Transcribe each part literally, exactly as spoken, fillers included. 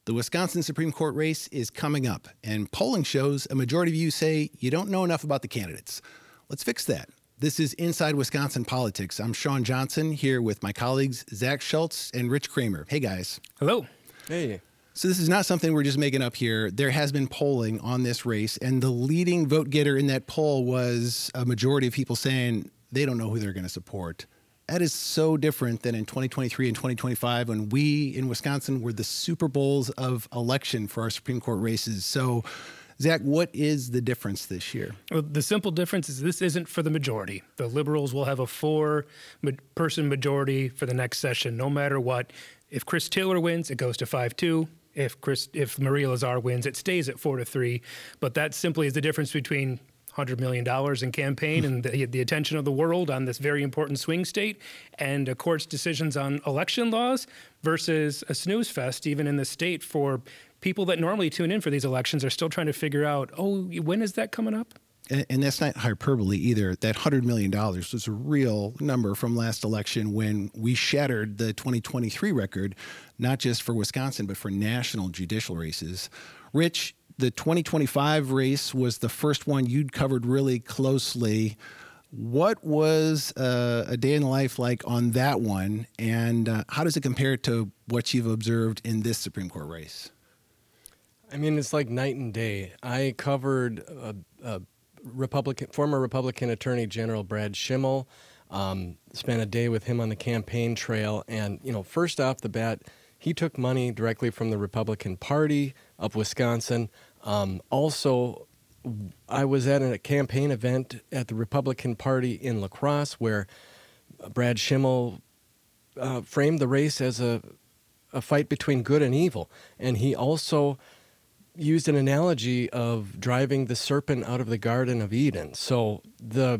The Wisconsin Supreme Court race is coming up, and polling shows a majority of you say you don't know enough about the candidates. Let's fix that. This is Inside Wisconsin Politics. I'm Sean Johnson here with my colleagues Zach Schultz and Rich Kramer. Hey, guys. Hello. Hey. So this is not something we're just making up here. There has been polling on this race, and the leading vote getter in that poll was a majority of people saying they don't know who they're going to support. That is so different than in twenty twenty-three and twenty twenty-five when we in Wisconsin were the Super Bowls of election for our Supreme Court races. So, Zach, what is the difference this year? Well, the simple difference is this isn't for the majority. The Liberals will have a four-person majority for the next session, no matter what. If Chris Taylor wins, it goes to five two. If Chris, if Maria Lazar wins, it stays at four to three. But that simply is the difference between one hundred million dollars in campaign and the, the attention of the world on this very important swing state and a court's decisions on election laws versus a snooze fest, even in the state, for people that normally tune in for these elections are still trying to figure out, oh, when is that coming up? And, and that's not hyperbole either. That one hundred million dollars was a real number from last election when we shattered the twenty twenty-three record, not just for Wisconsin, but for national judicial races. Rich, the twenty twenty-five race was the first one you'd covered really closely. What was uh, a day in life like on that one, and uh, how does it compare to what you've observed in this Supreme Court race? I mean, it's like night and day. I covered a, a Republican, former Republican Attorney General Brad Schimel, um, spent a day with him on the campaign trail, and, you know, first off the bat, he took money directly from the Republican Party of Wisconsin. Um, also, I was at a campaign event at the Republican Party in La Crosse where Brad Schimel uh, framed the race as a, a fight between good and evil. And he also used an analogy of driving the serpent out of the Garden of Eden. So the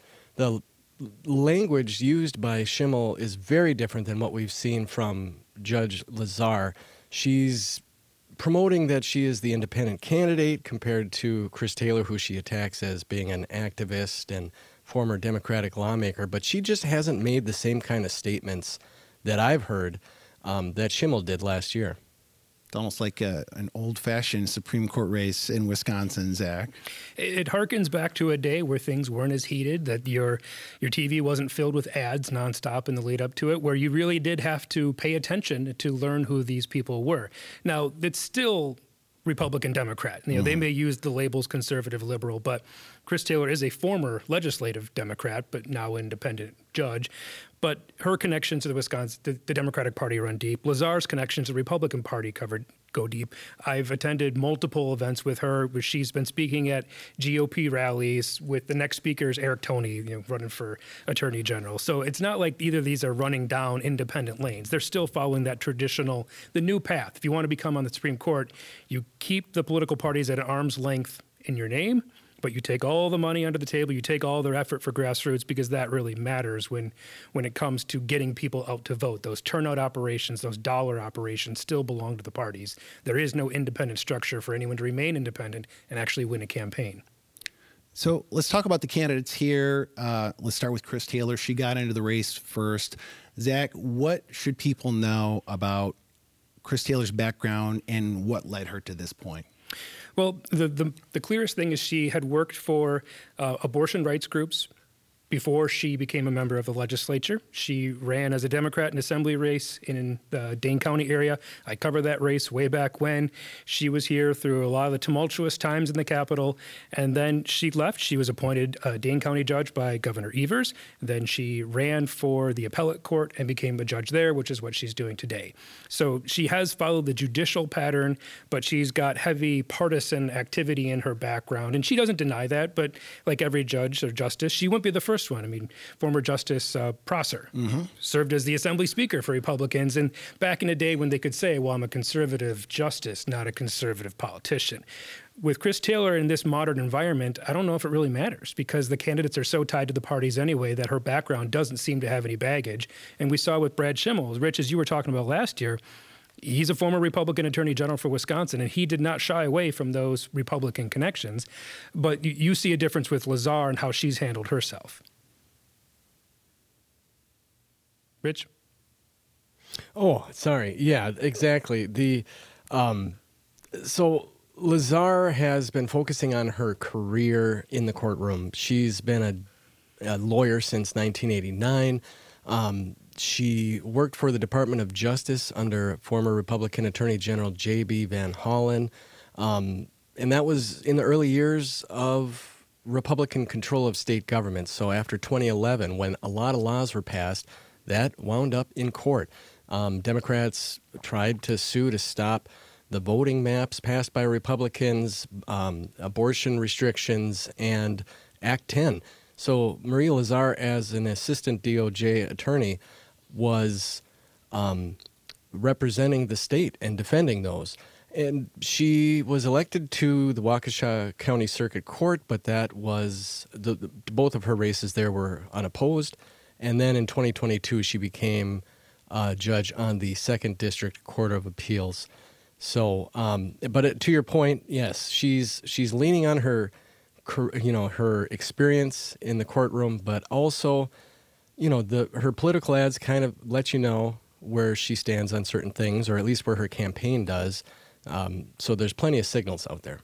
the language used by Schimel is very different than what we've seen from Judge Lazar. She's promoting that she is the independent candidate compared to Chris Taylor, who she attacks as being an activist and former Democratic lawmaker. But she just hasn't made the same kind of statements that I've heard um, that Schimel did last year. It's almost like a, an old-fashioned Supreme Court race in Wisconsin, Zach. It, it harkens back to a day where things weren't as heated, that your your T V wasn't filled with ads nonstop in the lead up to it, where you really did have to pay attention to learn who these people were. Now, it's still Republican Democrat. You know, mm. They may use the labels conservative liberal, but Chris Taylor is a former legislative Democrat, but now independent judge. But her connections to the Wisconsin, the, the Democratic Party run deep. Lazar's connections to the Republican Party covered go deep. I've attended multiple events with her where she's been speaking at G O P rallies with the next speaker is Eric Toney, you know, running for Attorney General. So it's not like either of these are running down independent lanes. They're still following that traditional, the new path. If you want to become on the Supreme Court, you keep the political parties at an arm's length in your name, but you take all the money under the table, you take all their effort for grassroots, because that really matters when when it comes to getting people out to vote. Those turnout operations, those dollar operations still belong to the parties. There is no independent structure for anyone to remain independent and actually win a campaign. So let's talk about the candidates here. Uh, let's start with Chris Taylor. She got into the race first. Zach, what should people know about Chris Taylor's background and what led her to this point? Well, the, the, the clearest thing is she had worked for uh, abortion rights groups before she became a member of the legislature. She ran as a Democrat in an assembly race in the Dane County area. I covered that race way back when. She was here through a lot of the tumultuous times in the Capitol, and then she left. She was appointed a Dane County judge by Governor Evers. Then she ran for the appellate court and became a judge there, which is what she's doing today. So she has followed the judicial pattern, but she's got heavy partisan activity in her background, and she doesn't deny that, but like every judge or justice, she wouldn't be the first one. I mean, former Justice uh, Prosser mm-hmm. served as the Assembly Speaker for Republicans, and back in the day when they could say, well, I'm a conservative justice, not a conservative politician. With Chris Taylor in this modern environment, I don't know if it really matters, because the candidates are so tied to the parties anyway that her background doesn't seem to have any baggage. And we saw with Brad Schimel, Rich, as you were talking about last year, he's a former Republican Attorney General for Wisconsin, and he did not shy away from those Republican connections. But you see a difference with Lazar and how she's handled herself. Rich? Oh, sorry. Yeah, exactly. The Um, so Lazar has been focusing on her career in the courtroom. She's been a, a lawyer since nineteen eighty-nine. Um, she worked for the Department of Justice under former Republican Attorney General J B Van Hollen. Um, and that was in the early years of Republican control of state government. So after twenty eleven, when a lot of laws were passed, that wound up in court. Um, Democrats tried to sue to stop the voting maps passed by Republicans, um, abortion restrictions, and Act ten. So Marie Lazar, as an assistant D O J attorney, was um, representing the state and defending those. And she was elected to the Waukesha County Circuit Court, but that was the, the, both of her races there were unopposed. And then in twenty twenty-two, she became a judge on the Second District Court of Appeals. So, um, but it, to your point, yes, she's she's leaning on her, you know, her experience in the courtroom, but also, you know, the her political ads kind of let you know where she stands on certain things, or at least where her campaign does. Um, so there's plenty of signals out there.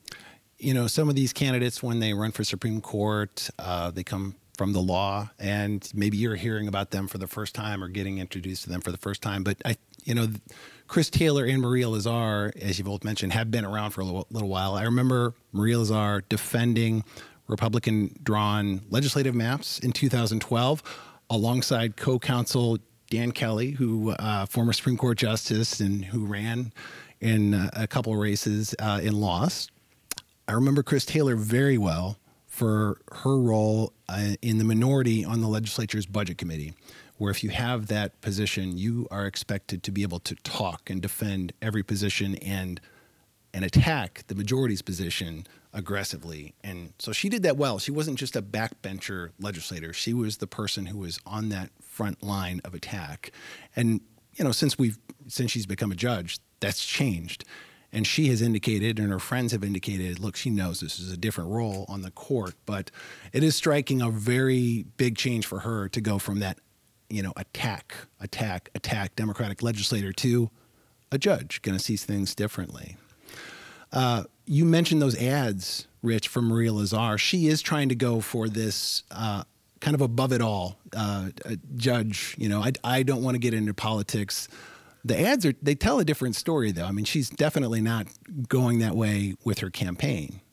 You know, some of these candidates, when they run for Supreme Court, uh, they come from the law, and maybe you're hearing about them for the first time or getting introduced to them for the first time. But I, you know, Chris Taylor and Maria Lazar, as you both mentioned, have been around for a little, little while. I remember Maria Lazar defending Republican-drawn legislative maps in two thousand twelve alongside co-counsel Dan Kelly, who uh, former Supreme Court justice and who ran in uh, a couple of races uh, and lost. I remember Chris Taylor very well for her role uh, in the minority on the legislature's budget committee, where if you have that position, you are expected to be able to talk and defend every position and and attack the majority's position aggressively. And so she did that well. She wasn't just a backbencher legislator. She was the person who was on that front line of attack. And, you know, since we've since she's become a judge, that's changed. And she has indicated, and her friends have indicated, look, she knows this is a different role on the court, but it is striking a very big change for her to go from that, you know, attack, attack, attack Democratic legislator to a judge, going to see things differently. Uh, you mentioned those ads, Rich, from Maria Lazar. She is trying to go for this uh, kind of above it all uh, judge. You know, I, I don't want to get into politics. The ads are, they tell a different story, though. I mean, she's definitely not going that way with her campaign.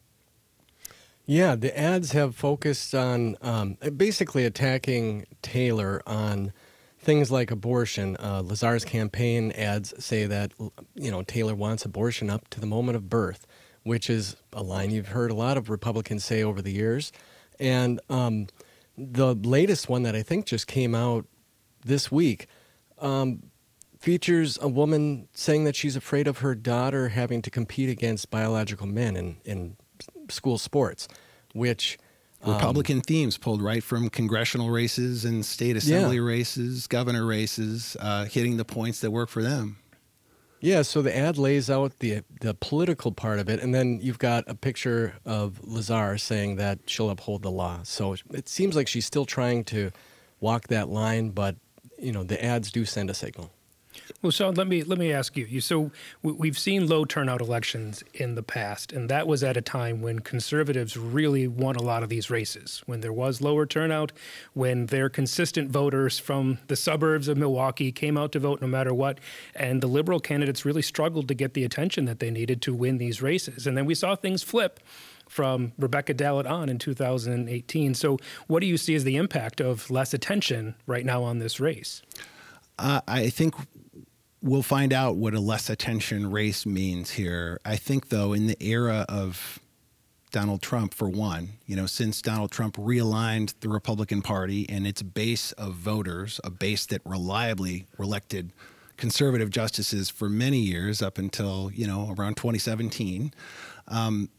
Yeah, the ads have focused on um, basically attacking Taylor on things like abortion. Uh, Lazar's campaign ads say that, you know, Taylor wants abortion up to the moment of birth, which is a line you've heard a lot of Republicans say over the years. And um, the latest one that I think just came out this week um, features a woman saying that she's afraid of her daughter having to compete against biological men in, in school sports, which... Republican um, themes pulled right from congressional races and state assembly yeah. races, governor races, uh, hitting the points that work for them. Yeah, so the ad lays out the the political part of it, and then you've got a picture of Lazar saying that she'll uphold the law. So it seems like she's still trying to walk that line, but you know the ads do send a signal. Well, Sean, let me let me ask you. You so we've seen low turnout elections in the past, and that was at a time when conservatives really won a lot of these races. When there was lower turnout, when their consistent voters from the suburbs of Milwaukee came out to vote no matter what, and the liberal candidates really struggled to get the attention that they needed to win these races. And then we saw things flip from Rebecca Dallett on in two thousand eighteen. So what do you see as the impact of less attention right now on this race? Uh, I think we'll find out what a less attention race means here. I think, though, in the era of Donald Trump, for one, you know, since Donald Trump realigned the Republican Party and its base of voters, a base that reliably elected conservative justices for many years up until, you know, around twenty seventeen, um,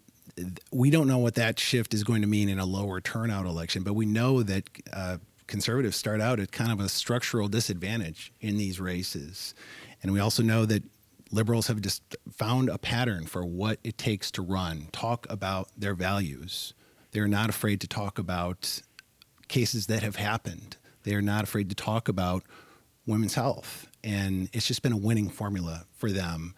we don't know what that shift is going to mean in a lower turnout election, but we know that uh, conservatives start out at kind of a structural disadvantage in these races. And we also know that liberals have just found a pattern for what it takes to run, talk about their values. They're not afraid to talk about cases that have happened. They're not afraid to talk about women's health. And it's just been a winning formula for them.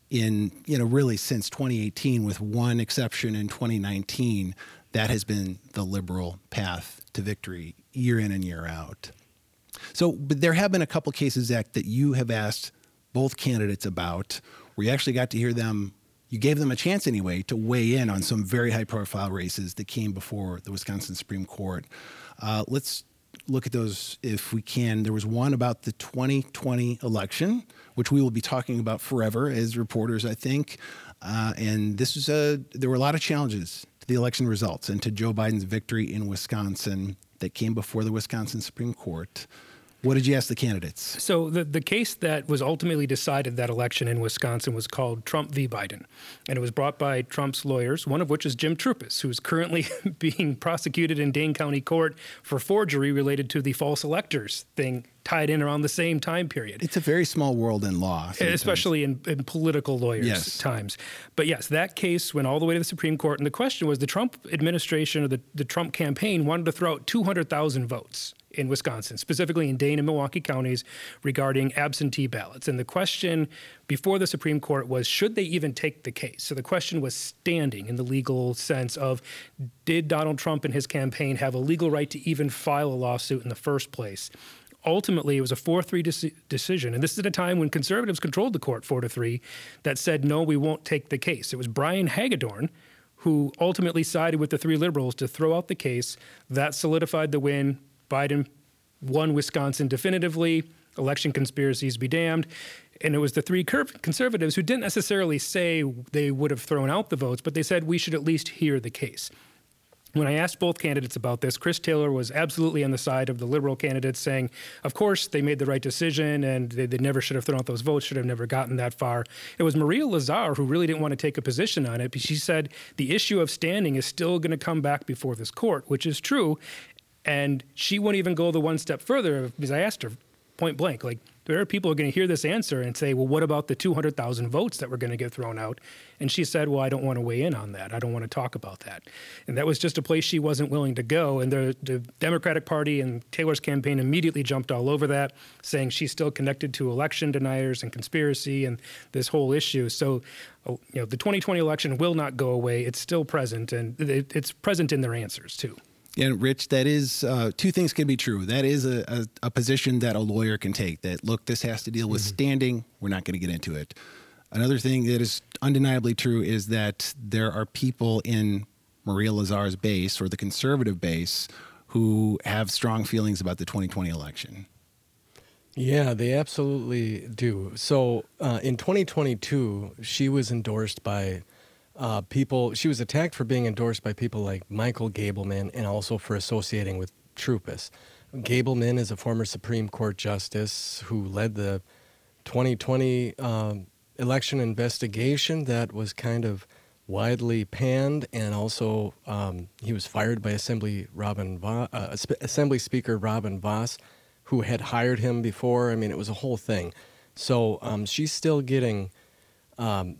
in, you know, really since twenty eighteen, with one exception in twenty nineteen, that has been the liberal path to victory year in and year out. So, but there have been a couple cases, Zach, that you have asked both candidates about, where you actually got to hear them, you gave them a chance anyway to weigh in on some very high-profile races that came before the Wisconsin Supreme Court. Uh, let's look at those if we can. There was one about the twenty twenty election, which we will be talking about forever as reporters, I think. Uh, and this was a, there were a lot of challenges to the election results and to Joe Biden's victory in Wisconsin that came before the Wisconsin Supreme Court. What did you ask the candidates? So the, the case that was ultimately decided that election in Wisconsin was called Trump v. Biden. And it was brought by Trump's lawyers, one of which is Jim Troupis, who's currently being prosecuted in Dane County Court for forgery related to the false electors thing tied in around the same time period. It's a very small world in law. Sometimes. Especially in, in political lawyers' yes. times. But yes, that case went all the way to the Supreme Court. And the question was the Trump administration or the, the Trump campaign wanted to throw out two hundred thousand votes in Wisconsin, specifically in Dane and Milwaukee counties, regarding absentee ballots. And the question before the Supreme Court was, should they even take the case? So the question was standing in the legal sense of, did Donald Trump and his campaign have a legal right to even file a lawsuit in the first place? Ultimately, it was a four three deci- decision. And this is at a time when conservatives controlled the court four to three that said, no, we won't take the case. It was Brian Hagedorn who ultimately sided with the three liberals to throw out the case. That solidified the win. Biden won Wisconsin definitively. Election conspiracies be damned. And it was the three conservatives who didn't necessarily say they would have thrown out the votes, but they said we should at least hear the case. When I asked both candidates about this, Chris Taylor was absolutely on the side of the liberal candidates, saying, of course, they made the right decision and they, they never should have thrown out those votes, should have never gotten that far. It was Maria Lazar who really didn't want to take a position on it. But she said the issue of standing is still going to come back before this court, which is true. And she wouldn't even go the one step further, because I asked her point blank, like, there are people who are going to hear this answer and say, well, what about the two hundred thousand votes that were going to get thrown out? And she said, well, I don't want to weigh in on that. I don't want to talk about that. And that was just a place she wasn't willing to go. And the, the Democratic Party and Taylor's campaign immediately jumped all over that, saying she's still connected to election deniers and conspiracy and this whole issue. So, you know, the twenty twenty election will not go away. It's still present, and it, it's present in their answers, too. And Rich, that is, uh, two things can be true. That is a, a, a position that a lawyer can take, that, look, this has to deal with mm-hmm. standing. We're not going to get into it. Another thing that is undeniably true is that there are people in Maria Lazar's base, or the conservative base, who have strong feelings about the twenty twenty election. Yeah, they absolutely do. So uh, in twenty twenty-two, she was endorsed by Uh, people, she was attacked for being endorsed by people like Michael Gableman and also for associating with Troupis. Gableman is a former Supreme Court justice who led the twenty twenty um, election investigation that was kind of widely panned, and also um, he was fired by Assembly Robin Vo- uh, Assembly Speaker Robin Vos, who had hired him before. I mean, it was a whole thing. So um, she's still getting Um,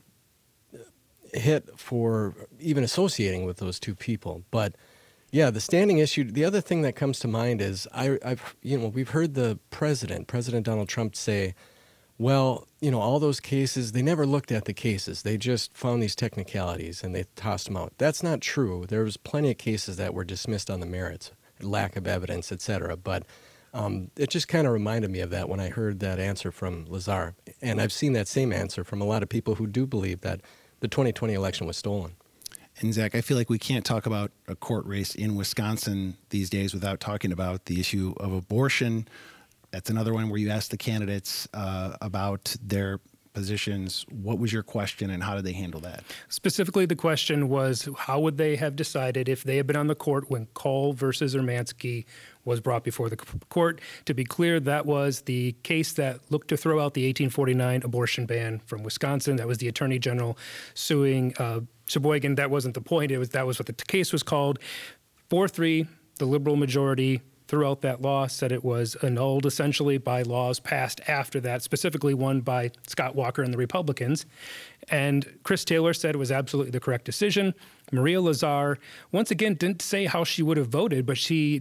hit for even associating with those two people. But yeah, the standing issue, the other thing that comes to mind is I, I've, you know, we've heard the president, President Donald Trump, say, well, you know, all those cases, they never looked at the cases. They just found these technicalities and they tossed them out. That's not true. There was plenty of cases that were dismissed on the merits, lack of evidence, et cetera. But um, it just kind of reminded me of that when I heard that answer from Lazar. And I've seen that same answer from a lot of people who do believe that the twenty twenty election was stolen. And Zach, I feel like we can't talk about a court race in Wisconsin these days without talking about the issue of abortion. That's another one where you asked the candidates uh, about their positions. What was your question and how did they handle that? Specifically, the question was, how would they have decided if they had been on the court when Call versus Ermansky was brought before the court? To be clear, that was the case that looked to throw out the eighteen forty-nine abortion ban from Wisconsin. That was the Attorney General suing uh, Sheboygan. That wasn't the point. It was that was what the case was called. four three, the liberal majority threw out that law, said it was annulled essentially by laws passed after that, specifically one by Scott Walker and the Republicans. And Chris Taylor said it was absolutely the correct decision. Maria Lazar, once again, didn't say how she would have voted, but she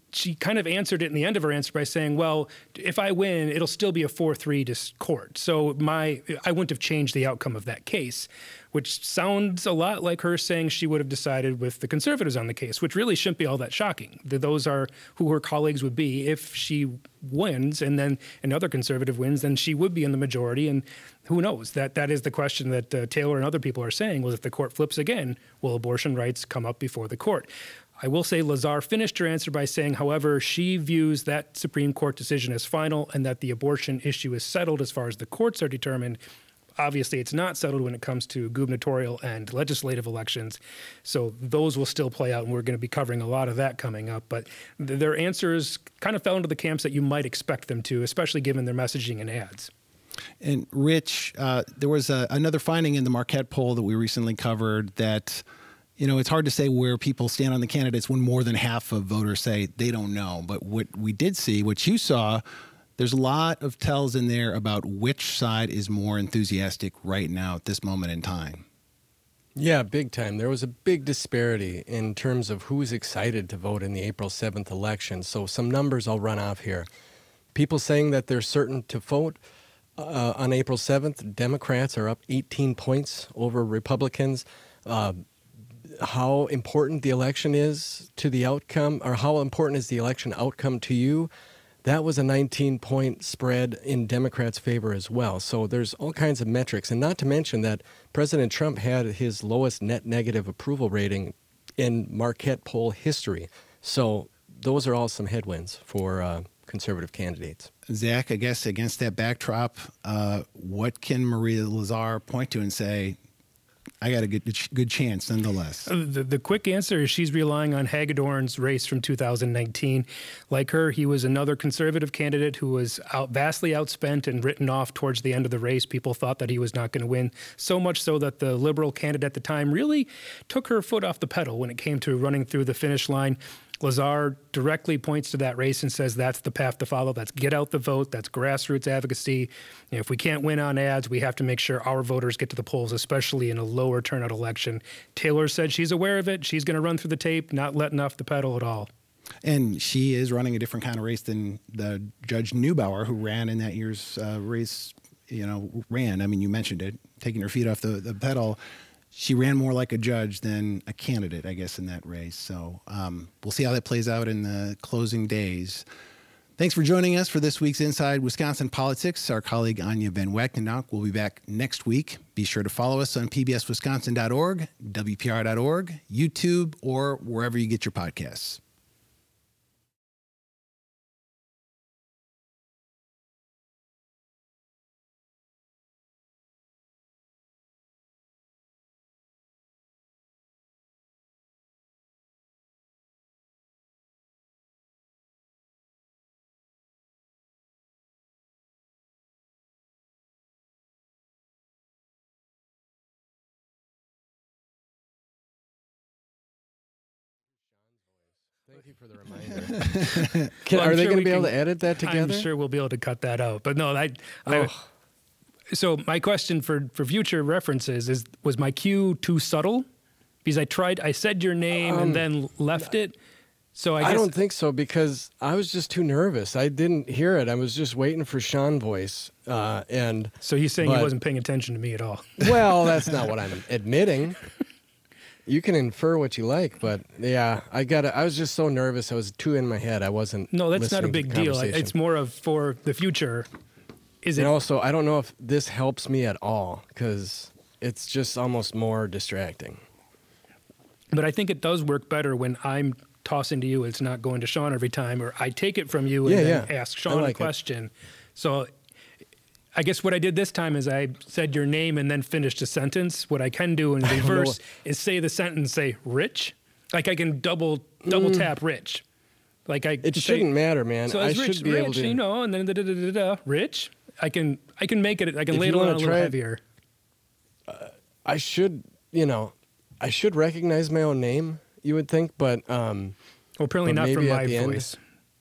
she kind of answered it in the end of her answer by saying, well, if I win, it'll still be a four three to court. So my I wouldn't have changed the outcome of that case, which sounds a lot like her saying she would have decided with the conservatives on the case, which really shouldn't be all that shocking. Those are who her colleagues would be. If she wins and then another conservative wins, then she would be in the majority. And who knows? That That is the question that uh, Taylor and other people are saying, was if the court flips again, will abortion rights come up before the court? I will say Lazar finished her answer by saying, however, she views that Supreme Court decision as final and that the abortion issue is settled as far as the courts are determined. Obviously, it's not settled when it comes to gubernatorial and legislative elections. So those will still play out, and we're going to be covering a lot of that coming up. But th- their answers kind of fell into the camps that you might expect them to, especially given their messaging and ads. And Rich, uh, there was a, another finding in the Marquette poll that we recently covered that, you know, it's hard to say where people stand on the candidates when more than half of voters say they don't know. But what we did see, what you saw, there's a lot of tells in there about which side is more enthusiastic right now at this moment in time. Yeah, big time. There was a big disparity in terms of who's excited to vote in the April seventh election. So some numbers I'll run off here. People saying that they're certain to vote uh, on April seventh. Democrats are up eighteen points over Republicans. Uh, how important the election is to the outcome, or how important is the election outcome to you? That was a nineteen-point spread in Democrats' favor as well. So there's all kinds of metrics. And not to mention that President Trump had his lowest net negative approval rating in Marquette poll history. So those are all some headwinds for uh, conservative candidates. Zach, I guess against that backdrop, uh, what can Maria Lazar point to and say, I got a good good chance nonetheless? The, the quick answer is she's relying on Hagedorn's race from two thousand nineteen. Like her, he was another conservative candidate who was out, vastly outspent and written off towards the end of the race. People thought that he was not going to win, so much so that the Liberal candidate at the time really took her foot off the pedal when it came to running through the finish line. Lazar directly points to that race and says that's the path to follow. That's get out the vote. That's grassroots advocacy. You know, if we can't win on ads, we have to make sure our voters get to the polls, especially in a lower turnout election. Taylor said she's aware of it. She's going to run through the tape, not letting off the pedal at all. And she is running a different kind of race than the Judge Neubauer, who ran in that year's uh, race, you know, ran. I mean, you mentioned it, taking her feet off the, the pedal. She ran more like a judge than a candidate, I guess, in that race. So um, we'll see how that plays out in the closing days. Thanks for joining us for this week's Inside Wisconsin Politics. Our colleague Anya Van Wagenock will be back next week. Be sure to follow us on P B S Wisconsin dot org, W P R dot org, YouTube, or wherever you get your podcasts. Thank you for the reminder. Can, Well, are they sure going to we be able can- to edit that together? I'm sure we'll be able to cut that out. But no, I, I Oh. so my question for, for future references is, was my cue too subtle? Because I tried, I said your name Um, and then left it. So I guess I don't think so, because I was just too nervous. I didn't hear it. I was just waiting for Sean voice. Uh, and so. He's saying he but- wasn't paying attention to me at all. well, that's not what I'm admitting. You can infer what you like, but yeah, I got. I was just so nervous. I was too in my head. I wasn't. No, that's not a listening to big the deal. I- conversation. It's more of for the future. Is it? And also, I don't know if this helps me at all, because it's just almost more distracting. But I think it does work better when I'm tossing to you. It's not going to Sean every time, or I take it from you and Yeah, then yeah. ask I Sean like a it. question. So I guess what I did this time is I said your name and then finished a sentence. What I can do in don't know reverse what- is say the sentence, say Rich. Like I can double double tap Rich. Like I Mm. It say- shouldn't matter, man. So I it's should Rich, be Rich, able to. you know, and then da, da, da, da, da, Rich. I can I can make it. I can If lay it you on a wanna little try it- heavier. I should, you know, I should recognize my own name. You would think, but um, Well, apparently but not from maybe at my the end- voice.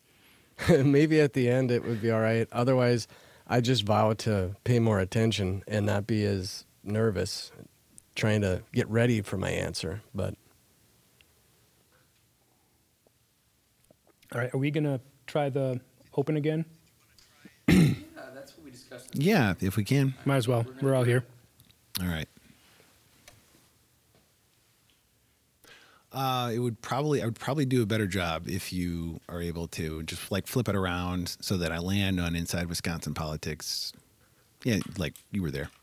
maybe at the end it would be all right. Otherwise, I just vow to pay more attention and not be as nervous, trying to get ready for my answer. But All right, are we gonna try the open again? Yeah, that's what we discussed. Yeah, if we can. Might as well. We're all here. All right. Uh, it would probably I would probably do a better job if you are able to just like flip it around so that I land on Inside Wisconsin Politics. Yeah, like you were there.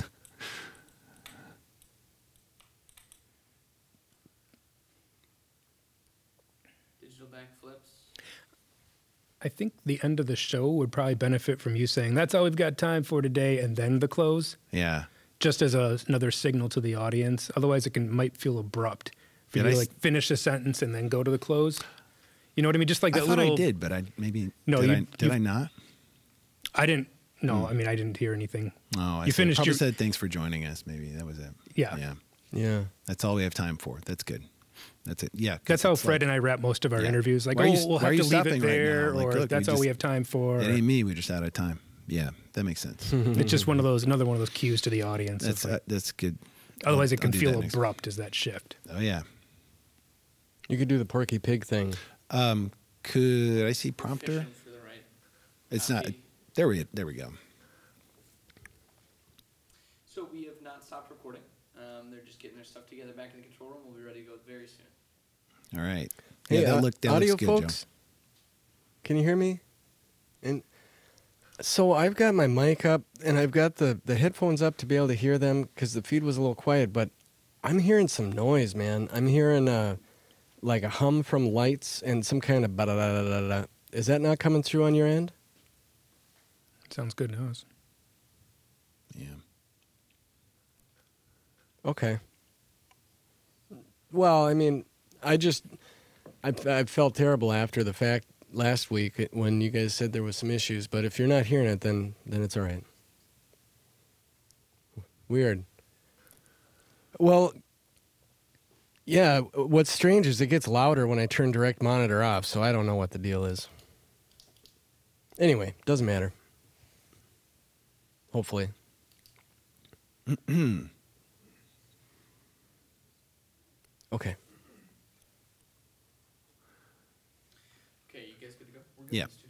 Digital backflips. I think the end of the show would probably benefit from you saying, that's all we've got time for today, and then the close, Yeah. just as a, another signal to the audience. Otherwise, it can might feel abrupt for Did you I to s- like finish a sentence and then go to the close. You know what I mean? Just like I that thought little. I did, but I maybe No, did you- I did you- I not? I didn't. No, I mean I didn't hear anything. Oh, I You see. finished Probably your- said thanks for joining us. Maybe that was it. Yeah. Yeah. Yeah. That's all we have time for. That's good. That's it. Yeah. 'cause That's how it's Fred like, and I wrap most of our Yeah. interviews. Like, Why are oh, you- we'll why are have you to leave stopping it right there, now? Like, or look, we that's all just- we have time for. It ain't me. We're just out of time. Yeah, that makes sense. It's just one of those, another one of those cues to the audience. That's It's like- uh, that's good. otherwise, I'll- it can I'll do feel that next- abrupt as that shift. Oh yeah. You could do the Porky Pig thing. Um, could I see prompter? Fishing for the right. It's Uh, not. maybe. There we there we go. So we have not stopped recording. Um, they're just getting their stuff together back in the control room. We'll be ready to go very soon. All right. Hey, yeah, that uh, look that audio looks good, folks, can you hear me? And so I've got my mic up and I've got the, the headphones up to be able to hear them because the feed was a little quiet, but I'm hearing some noise, man. I'm hearing uh, like a hum from lights and some kind of ba-da-da-da-da-da. Is that not coming through on your end? Sounds good to us. Joe. Yeah. Okay. Well, I mean, I just I, I felt terrible after the fact last week when you guys said there was some issues. But if you're not hearing it, then then it's all right. Weird. Well, yeah. What's strange is it gets louder when I turn direct monitor off. So I don't know what the deal is. Anyway, doesn't matter. Hopefully. Okay. Okay, you guys good to go? We're Yeah. in the studio.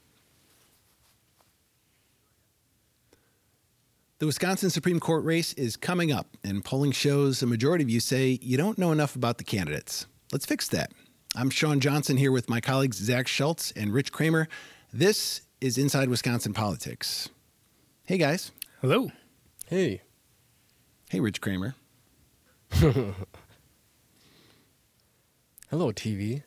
The Wisconsin Supreme Court race is coming up, and polling shows a majority of you say you don't know enough about the candidates. Let's fix that. I'm Sean Johnson here with my colleagues Zach Schultz and Rich Kramer. This is Inside Wisconsin Politics. Hey, guys. Hello. Hey. Hey, Rich Kramer. Hello, T V.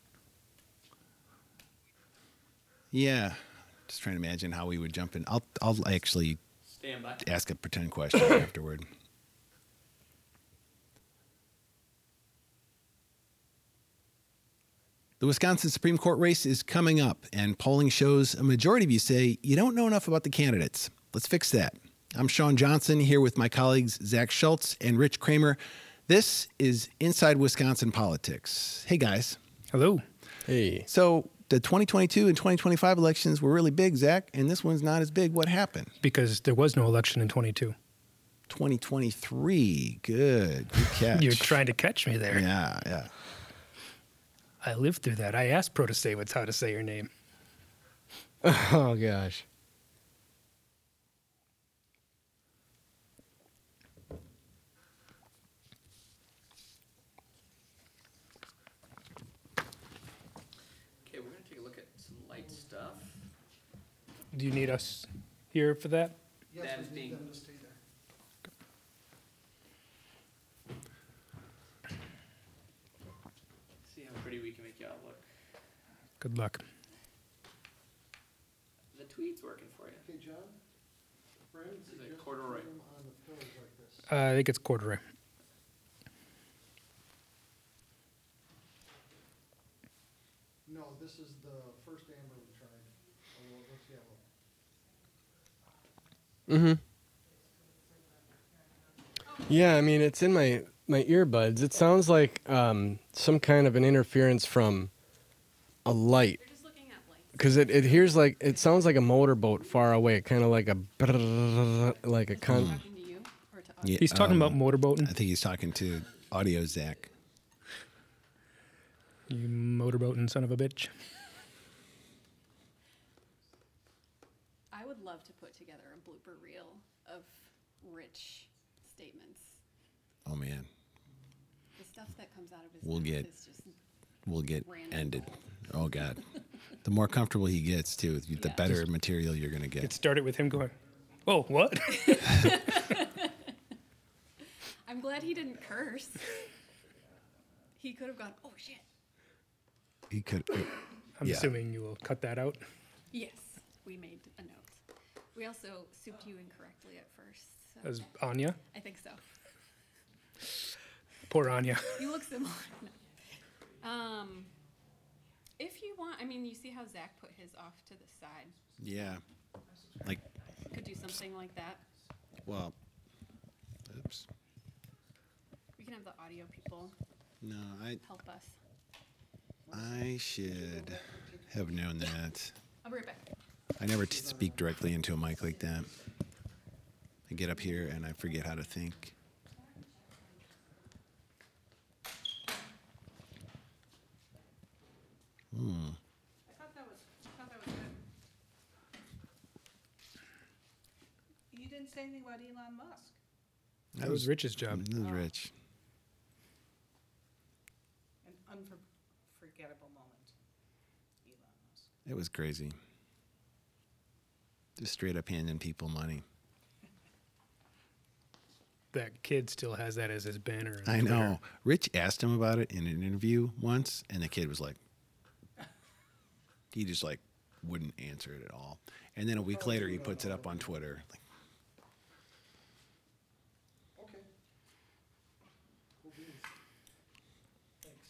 Yeah. Just trying to imagine how we would jump in. I'll, I'll actually Stand by. ask a pretend question afterward. The Wisconsin Supreme Court race is coming up, and polling shows a majority of you say you don't know enough about the candidates. Let's fix that. I'm Sean Johnson here with my colleagues Zach Schultz and Rich Kramer. This is Inside Wisconsin Politics. Hey, guys. Hello. Hey. So the twenty twenty-two and twenty twenty-five elections were really big, Zach, and this one's not as big. What happened? Because there was no election in twenty-two. twenty twenty-three. Good. Good catch. You're trying to catch me there. Yeah, yeah. I lived through that. I asked Protasiewicz how to say your name. Oh, gosh. Okay, we're gonna take a look at some light stuff. Do you need us here for that? That is being. See how pretty we can make y'all look. Good luck. The tweet's working for you. Okay, John. Brandon This is a suggested corduroy. put them on the pillows like this. Uh, I think it's corduroy. No, this is the first amber we tried. Oh, well, that's yellow. Mm-hmm. Yeah, I mean, it's in my, my earbuds. It sounds like um, some kind of an interference from a light. You're just looking at lights. Because it, it hears like, it sounds like a motorboat far away, kind of like a, like a con. Talking to you or to us? Yeah, He's talking um, about motorboating. I think he's talking to audio Zach. You motorboating son of a bitch. I would love to put together a blooper reel of rich statements. Oh man, The stuff that comes out of his We'll mouth get- is just we'll get Random. ended. Oh god, the more comfortable he gets too, the Yeah. better material you're gonna It get. started with him going, "Oh, what?" I'm glad he didn't curse. He could have gone, oh shit. He could. I'm Yeah. assuming you will cut that out. Yes, we made a note. We also souped you incorrectly at first. So As Anya, I think so. poor Anya. You look similar. No. Um, if you want, I mean, you see how Zach put his off to the side. Yeah, like Could do something like that. well. Oops. We can have the audio people No, I help us. I should have known that. I'll be right back. I never t- speak directly into a mic like that. I get up here and I forget how to think. Hmm. I thought that was, I thought that was good. You didn't say anything about Elon Musk. That was Rich's job. That was Rich. An unforgettable moment. Elon Musk. It was crazy. Just straight up handing people money. That kid still has that as his banner. on I Twitter. know. Rich asked him about it in an interview once, and the kid was like, he just like wouldn't answer it at all. And then a week later, he puts it up on Twitter. Like, Okay. Cool beans. Thanks.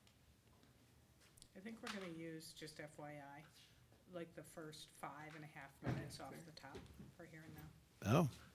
I think we're gonna use, just F Y I, like the first five and a half minutes off the top for here and now. oh,